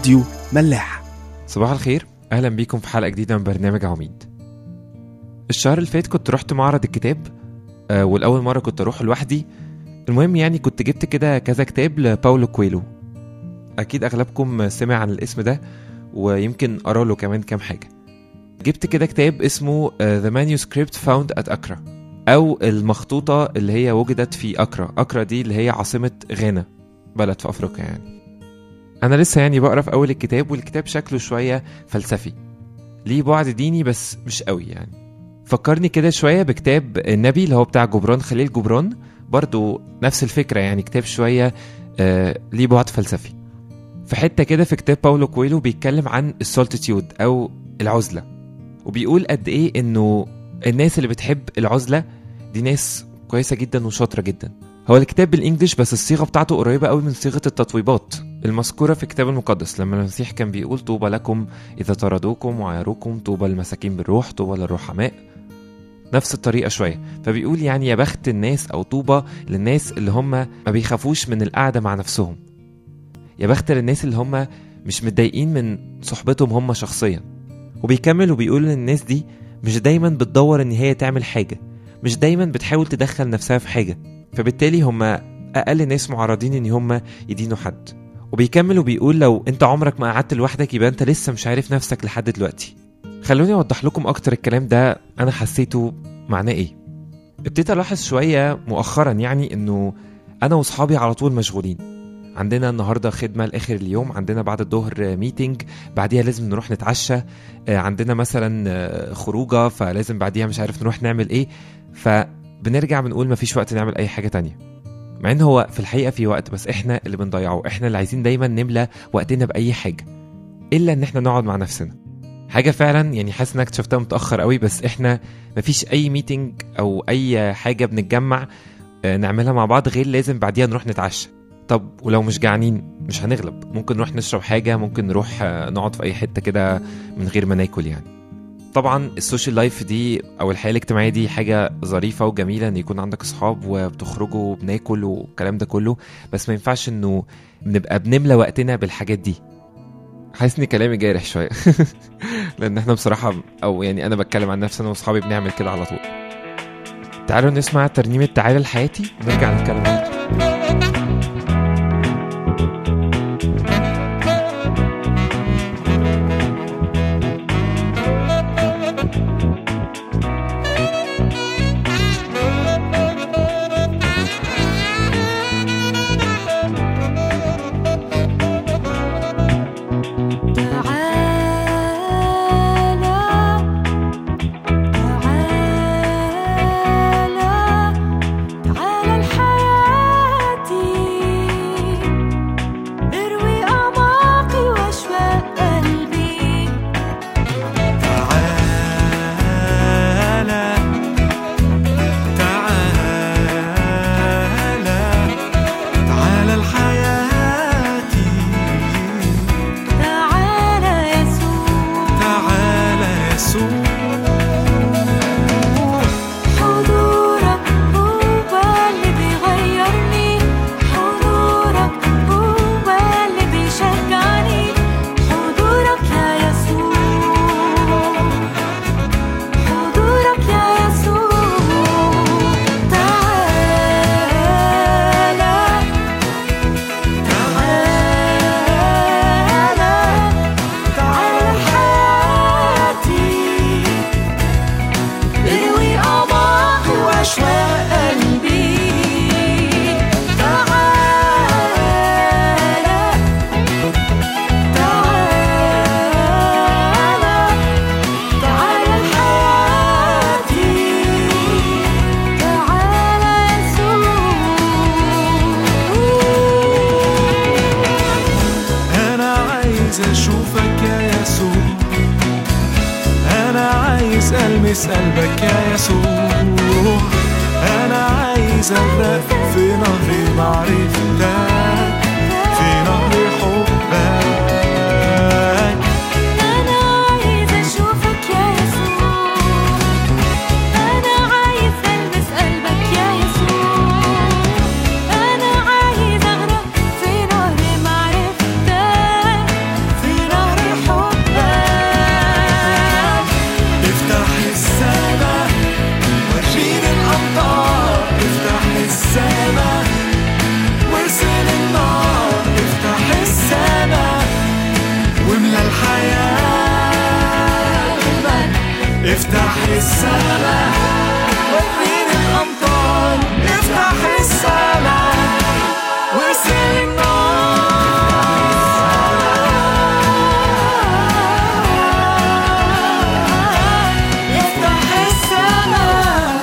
راديو ملاح. صباح الخير، أهلا بيكم في حلقة جديدة من برنامج عميد. الشهر اللي فات كنت رحت معرض الكتاب، والأول مرة كنت أروح لوحدي. المهم يعني كنت جبت كده كذا كتاب لباولو كويلو. أكيد أغلبكم سمع عن الاسم ده ويمكن أرى له كمان كام حاجة. جبت كده كتاب اسمه The Manuscript Found at Accra، أو المخطوطة اللي هي وجدت في أكرا. أكرا دي اللي هي عاصمة غانا، بلد في أفريقيا يعني. أنا لسه يعني بقرأ في أول الكتاب، والكتاب شكله شوية فلسفي، ليه بعد ديني بس مش قوي يعني. فكرني كده شوية بكتاب النبي اللي هو بتاع جبران خليل جبران، برضو نفس الفكرة يعني، كتاب شوية ليه بعد فلسفي. في حتة كده في كتاب باولو كويلو بيتكلم عن السولتيتيود أو العزلة، وبيقول قد إيه إنه الناس اللي بتحب العزلة دي ناس كويسة جدا وشاطرة جدا. هو الكتاب بالإنجليش بس الصيغة بتاعته قريبة قوي من صيغة التطويبات المذكورة في الكتاب المقدس، لما المسيح كان بيقول طوبى لكم إذا طردوكم وعايروكم، طوبى المساكين بالروح، طوبى للرحماء. نفس الطريقة شوية. فبيقول يعني يا بخت الناس أو طوبى للناس اللي هم ما بيخافوش من القعدة مع نفسهم، يا بخت للناس اللي هم مش متضايقين من صحبتهم هم شخصيا. وبيكمل وبيقول ان الناس دي مش دايما بتدور ان هي تعمل حاجة، مش دايما بتحاول تدخل نفسها في حاجة، فبالتالي هم اقل ناس معرضين ان هم يدينوا حد. وبيكمل وبيقول لو انت عمرك ما قعدت لوحدك يبقى انت لسه مش عارف نفسك لحد دلوقتي. خلوني اوضح لكم اكتر الكلام ده انا حسيته معناه ايه. ابتديت الاحظ شوية مؤخرا يعني انه انا واصحابي على طول مشغولين. عندنا النهاردة خدمة لآخر اليوم، عندنا بعد الظهر ميتينج، بعديها لازم نروح نتعشى، عندنا مثلا خروجة فلازم بعديها مش عارف نروح نعمل ايه، فبنرجع بنقول مفيش وقت نعمل اي حاجة تانية. مع ان هو في الحقيقة في وقت، بس احنا اللي بنضيعه، احنا اللي عايزين دايما نملى وقتنا بأي حاجة إلا ان احنا نقعد مع نفسنا. حاجة فعلا يعني حاسس انك اكتشفتها متأخر قوي، بس احنا مفيش اي ميتينج او اي حاجة بنتجمع نعملها مع بعض غير لازم بعديها نروح نتعشى. طب ولو مش جعانين مش هنغلب، ممكن نروح نشرب حاجة، ممكن نروح نقعد في أي حتة كده من غير ما ناكل يعني. طبعا السوشيال لايف دي أو الحياة الاجتماعية دي حاجة ظريفة وجميلة ان يكون عندك أصحاب وبتخرجوا وبناكل والكلام ده كله، بس ما ينفعش انه بنبقى بنملى وقتنا بالحاجات دي. حاسس ان كلامي جارح شوية لأن احنا بصراحة أو يعني أنا بتكلم عن نفسي، أنا وأصحابي بنعمل كده على طول. تعالوا نسمع ترنيمة تعالى لحياتي ونرجع نتكلم عنها. ألمس قلبك يا يسوع، أنا عايز أغرق في نهر معرفتك، في نهر حبك. أنا عايز أشوفك يا يسوع، أنا عايز ألمس قلبك يا يسوع، أنا عايز أغرق في نهر معرفتك، السماء وريني الأمطار افتح السماء وارسل النار افتح السماء.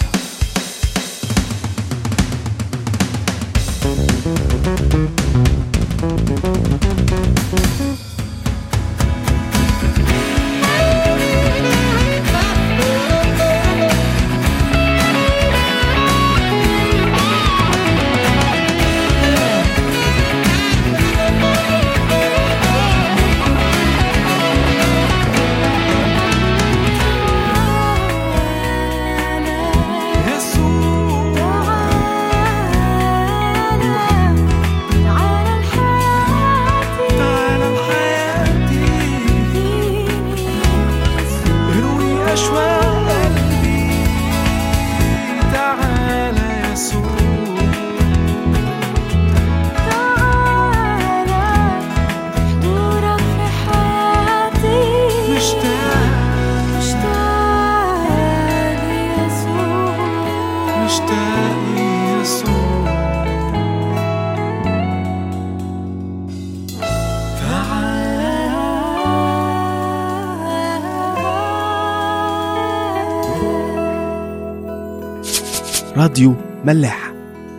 راديو ملاح.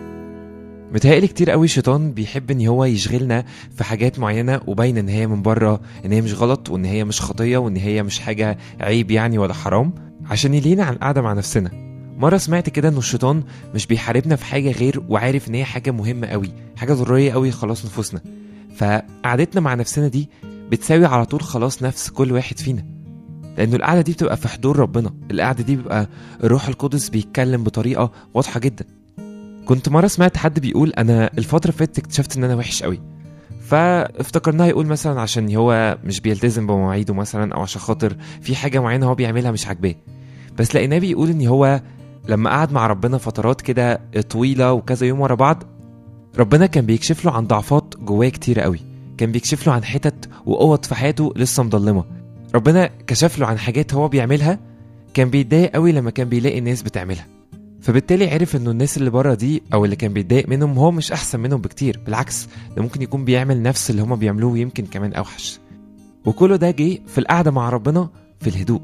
متهيألي كتير قوي الشيطان بيحب ان هو يشغلنا في حاجات معينة وباين ان هي من بره ان هي مش غلط وان هي مش خطية وان هي مش حاجة عيب يعني ولا حرام، عشان يلينا عن القعدة مع نفسنا. مرة سمعت كده انه الشيطان مش بيحاربنا في حاجة غير وعارف ان هي حاجة مهمة قوي، حاجة ضرورية قوي خلاص نفوسنا، فقعدتنا مع نفسنا دي بتساوي على طول خلاص نفس كل واحد فينا، لأنه القعدة دي بتبقى في حضور ربنا. القعدة دي بيبقى الروح القدس بيتكلم بطريقة واضحة جدا. كنت مرة سمعت حد بيقول أنا الفترة اللي فاتت اكتشفت إن أنا وحش قوي، فافتكرناه يقول مثلا عشان هو مش بيلتزم بمواعيده مثلا، أو عشان خاطر في حاجة معينة هو بيعملها مش عاجباه. بس لقيناه بيقول إن هو لما قعد مع ربنا فترات كده طويلة وكذا يوم ورا بعض، ربنا كان بيكشف له عن ضعفات جواه كتير قوي، كان بيكشف له عن حتت وقوة في حياته لسه مضلمة. ربنا كشف له عن حاجات هو بيعملها كان بيتضايق قوي لما كان بيلاقي الناس بتعملها، فبالتالي عرف انه الناس اللي بره دي او اللي كان بيتضايق منهم هو مش احسن منهم بكتير، بالعكس ده ممكن يكون بيعمل نفس اللي هما بيعملوه ويمكن كمان اوحش. وكله ده جه في القعدة مع ربنا في الهدوء.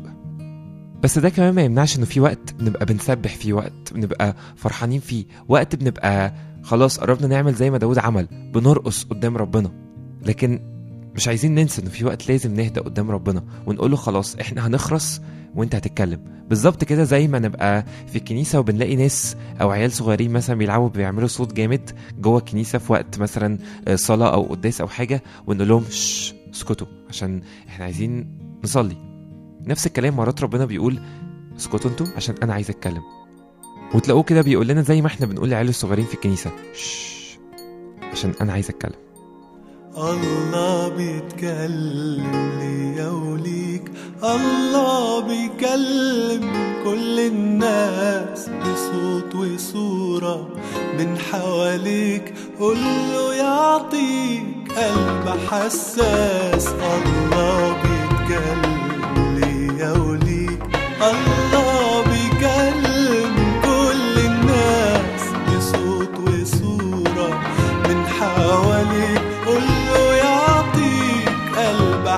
بس ده كمان ما يمنعش انه في وقت بنبقى بنسبح فيه، وقت بنبقى فرحانين فيه، وقت بنبقى خلاص قربنا نعمل زي ما داود عمل، بنرقص قدام ربنا. لكن مش عايزين ننسى انه في وقت لازم نهدى قدام ربنا ونقول له خلاص احنا هنخرس وانت هتتكلم. بالظبط كده زي ما نبقى في الكنيسة وبنلاقي ناس او عيال صغيرين مثلا بيعملوا صوت جامد جوه الكنيسة في وقت مثلا صلاة او قداس او حاجة، ونقول لهم اسكتوا عشان احنا عايزين نصلي. نفس الكلام مرات ربنا بيقول اسكتوا انتوا عشان انا عايز اتكلم، وتلاقوه كده بيقول لنا زي ما احنا بنقول لعيال الصغيرين في الكنيسة عشان انا عايز اتكلم. الله بيتكلم ليا وليك، الله بيكلم كل الناس بصوت وصورة من حواليك، قوله يعطيك قلب حساس. الله بيتكلم ليا وليك، الله بيكلم كل الناس بصوت وصورة من حواليك، قوله يعطيك قلب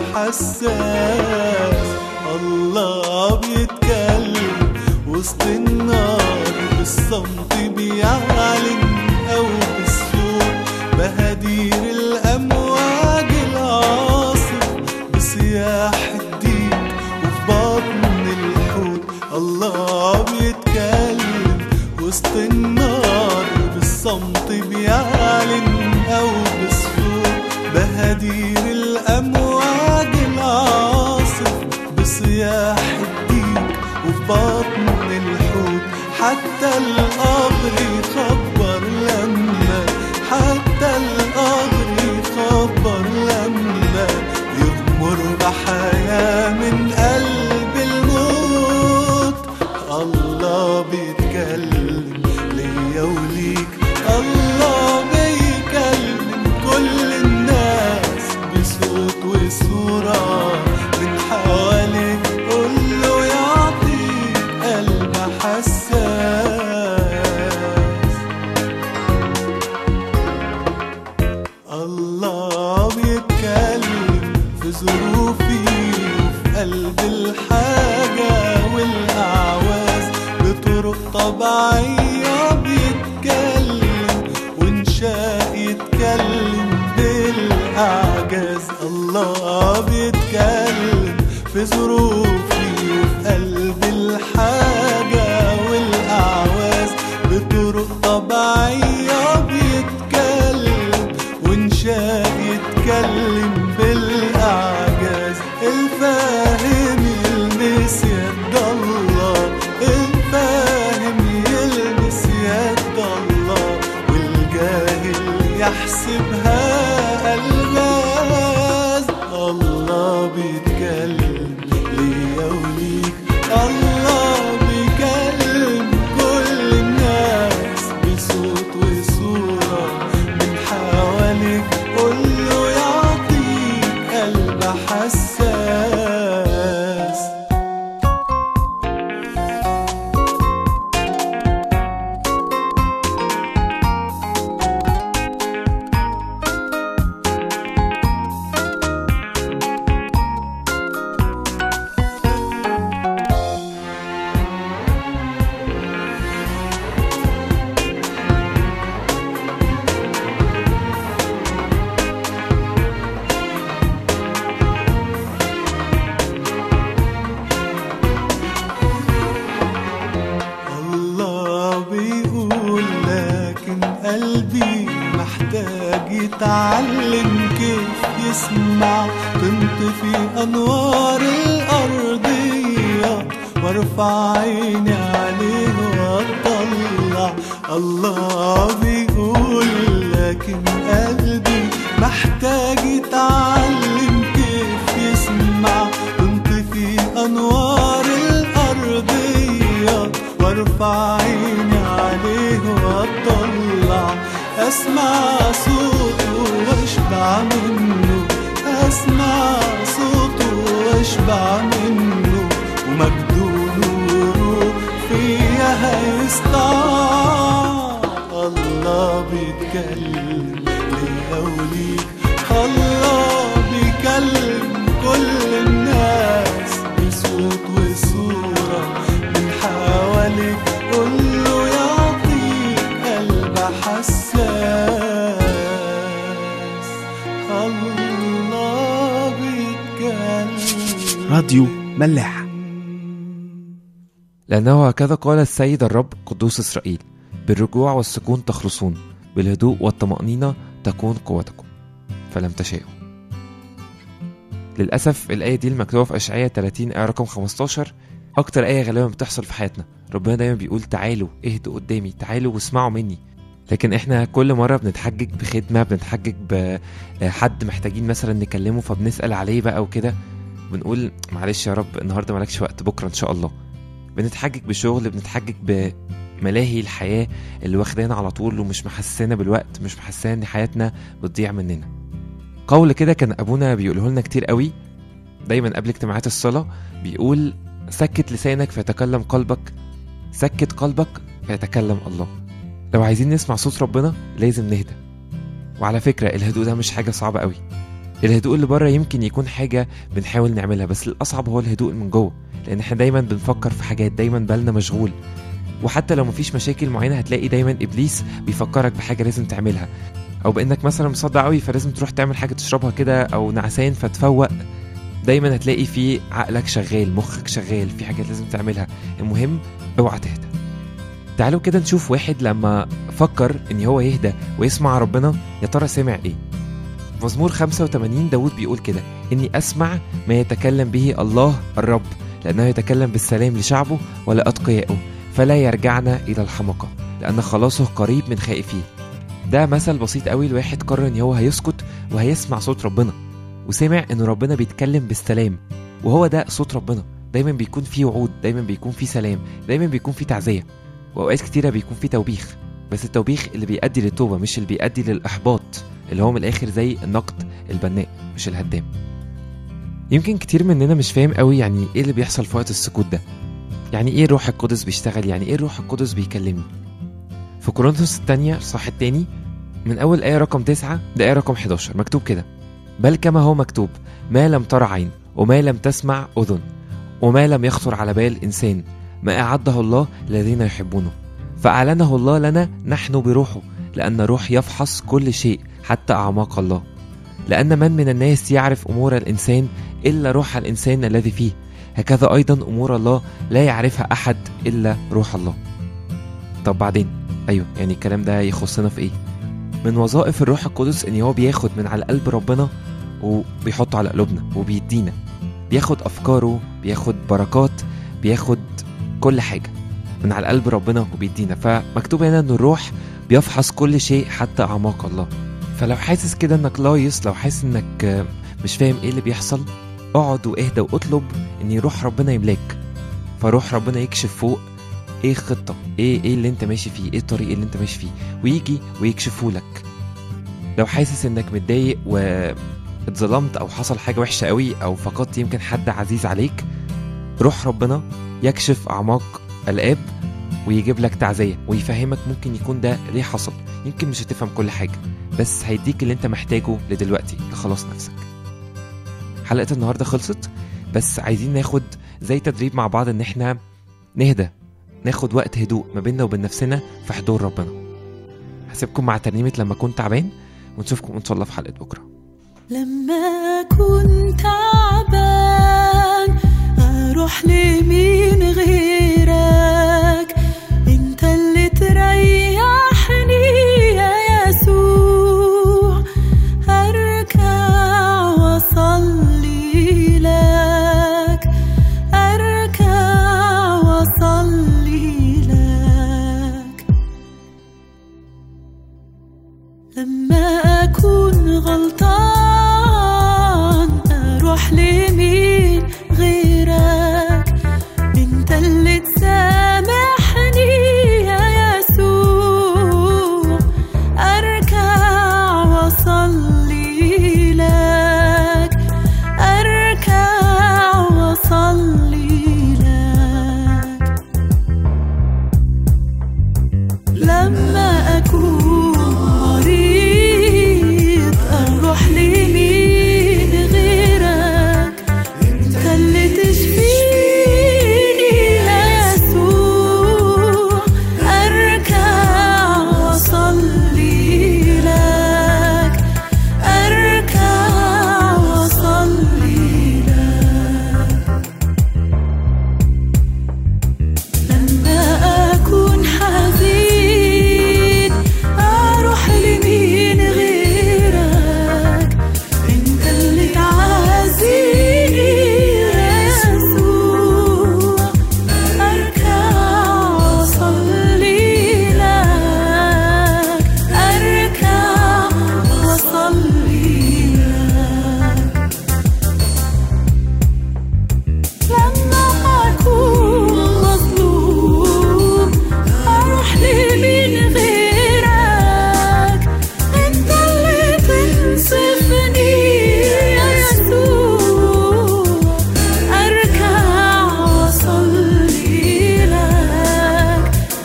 حساس. الله بيتكلم وسط النار بالصمت بيعلن أو بالصوت، بهدير الأمواج العاصف بصياح الدين وفي بطن الحوت. الله بيتكلم وسط النار بالصمت بيعلن أو بالصوت، بهدير الأمواج العاصف بصياح الديك وفي بطن الحوت. حتى القبر يخبر لما، حتى القبر يخبر لما يغمر بحياة من قلب الموت. الله بيتكلم ليا وليك، الله بيكلم كل الناس بصوت وصورة من حواليك، قوله يعطيك قلب الحاجة والأعواز بطرق طبيعية بيتكلم وإنشاء يتكلم بالأعجاز. الله بيتكلم في ظروفي وفي قلب الحاجة والأعواز بطرق طبيعية بيتكلم وإنشاء يتكلم بالأعجاز. الفاهم يلمس يد الله، الفاهم يلمس يد الله، والجاهل يحسبها ألغاز. الله بيتكلم ليا وليك، الله بيكلم كل الناس بصوت وصورة من حواليك. قوله يعطيك قلب حساس. قلبي محتاج يتعلم كيف يسمع، تنطفي أنوار الأرضية وارفع عيني عليه واطلع. الله بيقول لكن قلبي محتاج يتعلم كيف يسمع، تنطفي أنوار الأرضية وارفع عيني عليه واطلع. اسمع صوته واشبع منه، اسمع صوته واشبع منه، ومجده نوره فيا هيسطع. الله بيتكلم ليا وليك، الله بيكلم كل الناس بصوت وصورة من حواليك. قوله يعطيك قلب حساس. الله بيتكلم. راديو ملاح. لأنه هكذا قال السيد الرب قدوس إسرائيل: بالرجوع والسكون تخلصون، بالهدوء والطمأنينة تكون قوتكم، فلم تشاءوا. للأسف الآية دي المكتوبة في أشعياء 30 آية رقم 15 أكتر آية غالبا بتحصل في حياتنا. ربنا دايما بيقول تعالوا اهدوا قدامي، تعالوا واسمعوا مني. لكن احنا كل مرة بنتحجج بخدمة، بنتحجج بحد محتاجين مثلا نكلمه فبنسأل عليه بقى وكده، بنقول معلش يا رب النهاردة مالكش وقت، بكرة إن شاء الله. بنتحجج بشغل، بنتحجج بملاهي الحياة اللي واخدانا على طول ومش محسسانا بالوقت، مش محسسانا ان حياتنا بتضيع مننا. قول كده كان أبونا بيقوله لنا كتير قوي دايما قبل اجتماعات الصلاة، بيقول سكت لسانك فيتكلم قلبك، سكت قلبك فيتكلم الله. لو عايزين نسمع صوت ربنا لازم نهدى. وعلى فكرة الهدوء ده مش حاجة صعبة قوي. الهدوء اللي بره يمكن يكون حاجة بنحاول نعملها، بس الأصعب هو الهدوء من جوه، لأن احنا دايما بنفكر في حاجات، دايما بالنا مشغول. وحتى لو مفيش مشاكل معينة هتلاقي دايما إبليس بيفكرك بحاجة لازم تعملها، أو بأنك مثلا مصدع قوي فلازم تروح تعمل حاجة تشربها كده، أو نعسان فتفوق. دايما هتلاقي في عقلك شغال، مخك شغال، في حاجات لازم تعملها. المهم اوعى تهدى. تعالوا كده نشوف واحد لما فكر ان هو يهدى ويسمع ربنا يا ترى سمع ايه. مزمور 85 داود بيقول كده: اني اسمع ما يتكلم به الله الرب، لانه يتكلم بالسلام لشعبه ولا اتقيائه، فلا يرجعنا الى الحمقى، لان خلاصه قريب من خائفيه. ده مثل بسيط قوي. الواحد قرر ان هو هيسكت وهيسمع صوت ربنا، وسمع ان ربنا بيتكلم بالسلام، وهو ده صوت ربنا. دايما بيكون فيه وعود، دايما بيكون فيه سلام، دايما بيكون فيه تعزية، واوقات كتيرة بيكون فيه توبيخ، بس التوبيخ اللي بيؤدي للتوبة مش اللي بيؤدي للإحباط، اللي هو من الآخر زي النقد البناء مش الهدام. يمكن كتير مننا مش فاهم قوي يعني ايه اللي بيحصل في وقت السكوت ده، يعني ايه الروح القدس بيشتغل، يعني ايه الروح القدس بيكلمني. في كورنثوس الثانية صح الثاني من أول آية رقم 9 لآية رقم 11 مكتوب كده: بل كما هو مكتوب: ما لم تر عين وما لم تسمع أذن وما لم يخطر على بال إنسان ما أعده الله الذين يحبونه، فأعلنه الله لنا نحن بروحه، لأن روح يفحص كل شيء حتى أعماق الله. لأن من الناس يعرف أمور الإنسان إلا روح الإنسان الذي فيه، هكذا أيضا أمور الله لا يعرفها أحد إلا روح الله. طب بعدين أيوه، يعني الكلام ده يخصنا في إيه؟ من وظائف الروح القدس إن هو بياخد من على قلب ربنا وبيحطه على قلوبنا وبيدينا، بياخد أفكاره، بياخد بركات، بياخد كل حاجة من على قلب ربنا وبيدينا. فمكتوب هنا إن الروح بيفحص كل شيء حتى أعماق الله. فلو حاسس كده إنك لايص، لو حاسس إنك مش فاهم إيه اللي بيحصل، اقعد واهدى واطلب إن روح ربنا يملاك، فروح ربنا يكشف فوق ايه الخطة، ايه اللي انت ماشي فيه، ايه الطريق اللي انت ماشي فيه، ويجي ويكشفه لك. لو حاسس انك متضايق واتظلمت او حصل حاجة وحشة قوي او فقدت يمكن حد عزيز عليك، روح ربنا يكشف اعماق القلب ويجيب لك تعزية ويفهمك ممكن يكون ده ليه حصل. يمكن مش هتفهم كل حاجة، بس هيديك اللي انت محتاجه لدلوقتي لخلاص نفسك. حلقة النهاردة خلصت، بس عايزين ناخد زي تدريب مع بعض ان احنا نهدى، ناخد وقت هدوء ما بيننا وبين نفسنا في حضور ربنا. هسيبكم مع ترنيمة لما كنت تعبان، ونشوفكم ان شاء الله في حلقة بكرة. لما كنت تعبان اروح لمين غيرك، انت اللي تريحني يا يسوع، اركع واصلي لك، اركع واصلي لك. لما اكون غلطان اروح لمين غيرك، انت اللي تسامحني يا يسوع، اركع واصلي لك، اركع واصلي لك. لما اكون مريض اروح لمين غيرك، انت اللي تشفيني يا يسوع، اركع واصلي لك، اركع واصلي لك. لما اكون حزين اروح لمين غيرك، انت اللي تعزيني يا يسوع، اركع واصلي لك، اركع واصلي لك. لما اكون مظلوم اروح لمين غيرك، انت اللي تنصفني يا يسوع، اركع واصلي لك،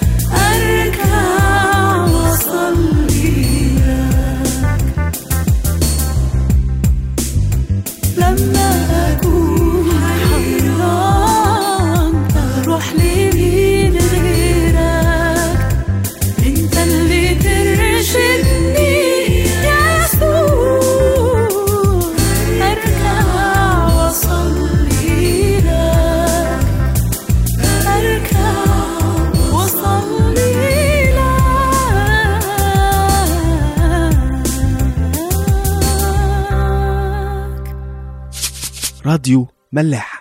اركع واصلي لك. لما اكون حيران اروح لمين غيرك، انت اللي ترشدني يا يسوع، اركع واصلي لك، اركع واصلي لك. راديو ملاح.